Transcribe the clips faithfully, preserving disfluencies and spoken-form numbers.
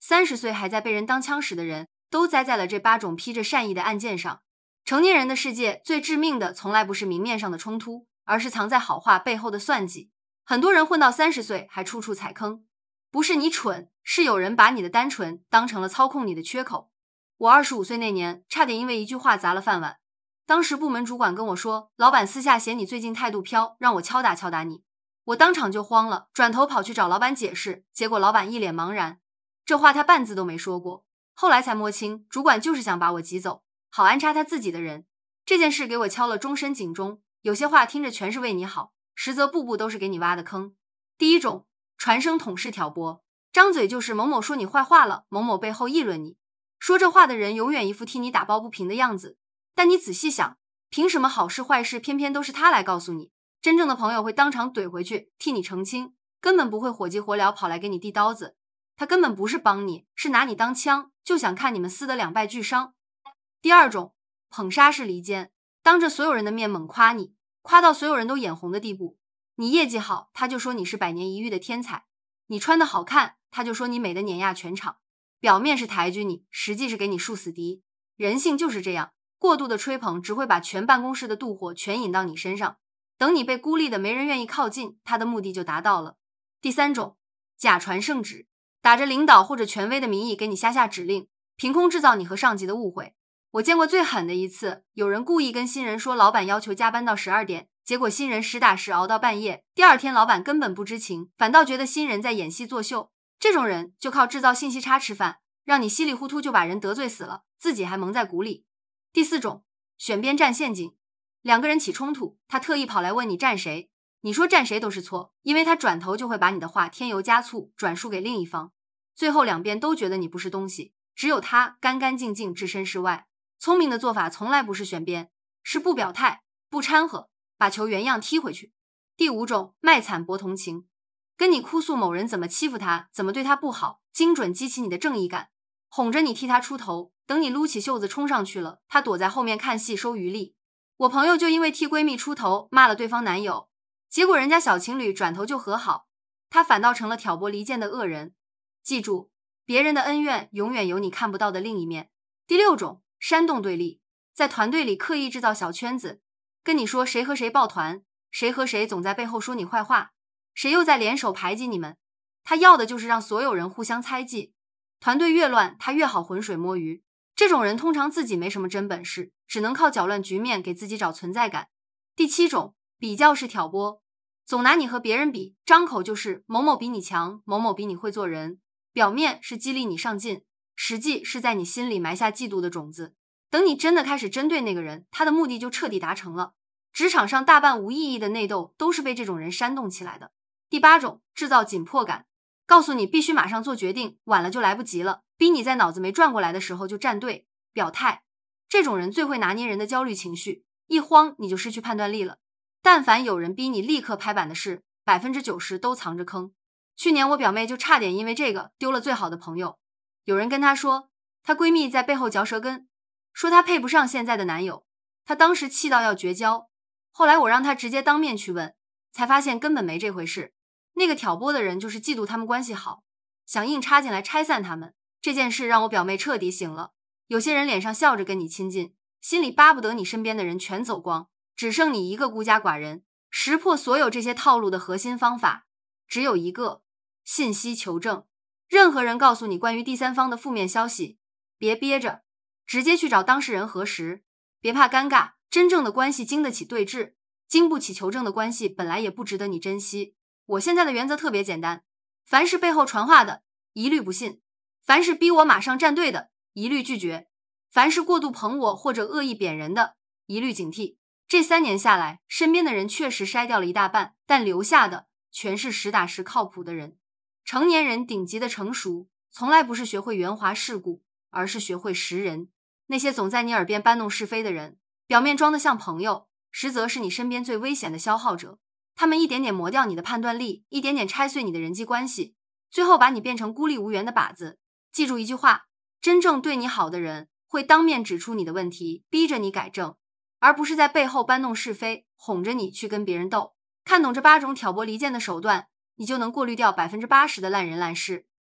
三十岁还在被人当枪使的人，都栽在了这八种披着善意的案件上。成年人的世界最致命的，从来不是明面上的冲突，而是藏在好话背后的算计。很多人混到三十岁还处处踩坑，不是你蠢，是有人把你的单纯当成了操控你的缺口。我二十五岁那年，差点因为一句话砸了饭碗。当时部门主管跟我说，老板私下嫌你最近态度飘，让我敲打敲打你。我当场就慌了，转头跑去找老板解释，结果老板一脸茫然，这话他半字都没说过。后来才摸清，主管就是想把我挤走，好安插他自己的人。这件事给我敲了终身警钟，有些话听着全是为你好，实则步步都是给你挖的坑。第一种，传声筒式挑拨，张嘴就是某某说你坏话了，某某背后议论你。说这话的人永远一副替你打抱不平的样子，但你仔细想，凭什么好事坏事偏偏都是他来告诉你？真正的朋友会当场怼回去替你澄清，根本不会火急火燎跑来给你递刀子。他根本不是帮你，是拿你当枪，就想看你们撕得两败俱伤。第二种，捧杀式离间，当着所有人的面猛夸你，夸到所有人都眼红的地步。你业绩好，他就说你是百年一遇的天才；你穿得好看，他就说你美得碾压全场。表面是抬举你，实际是给你树死敌。人性就是这样，过度的吹捧只会把全办公室的妒火全引到你身上，等你被孤立的没人愿意靠近，他的目的就达到了。第三种，假传圣旨，打着领导或者权威的名义给你下下指令，凭空制造你和上级的误会。我见过最狠的一次，有人故意跟新人说老板要求加班到十二点，结果新人实打实熬到半夜，第二天老板根本不知情，反倒觉得新人在演戏作秀。这种人就靠制造信息差吃饭，让你稀里糊涂就把人得罪死了，自己还蒙在鼓里。第四种，选边站陷阱，两个人起冲突，他特意跑来问你站谁，你说站谁都是错，因为他转头就会把你的话添油加醋转述给另一方，最后两边都觉得你不是东西，只有他干干净净置身事外。聪明的做法从来不是选边，是不表态，不掺和，把球原样踢回去。第五种，卖惨博同情，跟你哭诉某人怎么欺负他，怎么对他不好，精准激起你的正义感，哄着你替他出头，等你撸起袖子冲上去了，他躲在后面看戏收余力。我朋友就因为替闺蜜出头骂了对方男友，结果人家小情侣转头就和好，他反倒成了挑拨离间的恶人。记住，别人的恩怨永远有你看不到的另一面。第六种，煽动对立，在团队里刻意制造小圈子，跟你说谁和谁抱团，谁和谁总在背后说你坏话，谁又在联手排挤你们。他要的就是让所有人互相猜忌，团队越乱，他越好浑水摸鱼。这种人通常自己没什么真本事，只能靠搅乱局面给自己找存在感。第七种，比较式挑拨，总拿你和别人比，张口就是某某比你强，某某比你会做人，表面是激励你上进，实际是在你心里埋下嫉妒的种子。等你真的开始针对那个人，他的目的就彻底达成了。职场上大半无意义的内斗都是被这种人煽动起来的。第八种，制造紧迫感，告诉你必须马上做决定，晚了就来不及了，逼你在脑子没转过来的时候就站队表态。这种人最会拿捏人的焦虑情绪，一慌你就失去判断力了。但凡有人逼你立刻拍板的事， 百分之九十 都藏着坑。去年我表妹就差点因为这个丢了最好的朋友。有人跟她说，她闺蜜在背后嚼舌根，说她配不上现在的男友，她当时气到要绝交。后来我让她直接当面去问，才发现根本没这回事。那个挑拨的人就是嫉妒他们关系好，想硬插进来拆散他们。这件事让我表妹彻底醒了。有些人脸上笑着跟你亲近，心里巴不得你身边的人全走光，只剩你一个孤家寡人。识破所有这些套路的核心方法只有一个，信息求证。任何人告诉你关于第三方的负面消息，别憋着，直接去找当事人核实，别怕尴尬。真正的关系经得起对峙，经不起求证的关系本来也不值得你珍惜。我现在的原则特别简单，凡是背后传话的，一律不信；凡是逼我马上站队的，一律拒绝；凡是过度捧我或者恶意贬人的，一律警惕。这三年下来，身边的人确实筛掉了一大半，但留下的全是实打实靠谱的人。成年人顶级的成熟，从来不是学会圆滑世故，而是学会识人。那些总在你耳边搬弄是非的人，表面装得像朋友，实则是你身边最危险的消耗者。他们一点点磨掉你的判断力，一点点拆碎你的人际关系，最后把你变成孤立无援的靶子。记住一句话，真正对你好的人会当面指出你的问题，逼着你改正，而不是在背后搬弄是非，哄着你去跟别人斗。看懂这八种挑拨离间的手段，你就能过滤掉 百分之八十 的烂人烂事。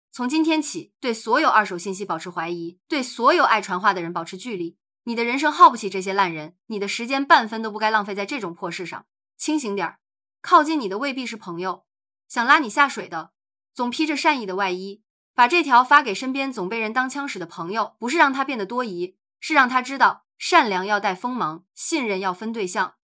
从今天起，对所有二手信息保持怀疑，对所有爱传话的人保持距离。你的人生耗不起这些烂人，你的时间半分都不该浪费在这种破事上。清醒点儿，靠近你的未必是朋友，想拉你下水的，总披着善意的外衣。把这条发给身边总被人当枪使的朋友，不是让他变得多疑，是让他知道善良要带锋芒，信任要分对象。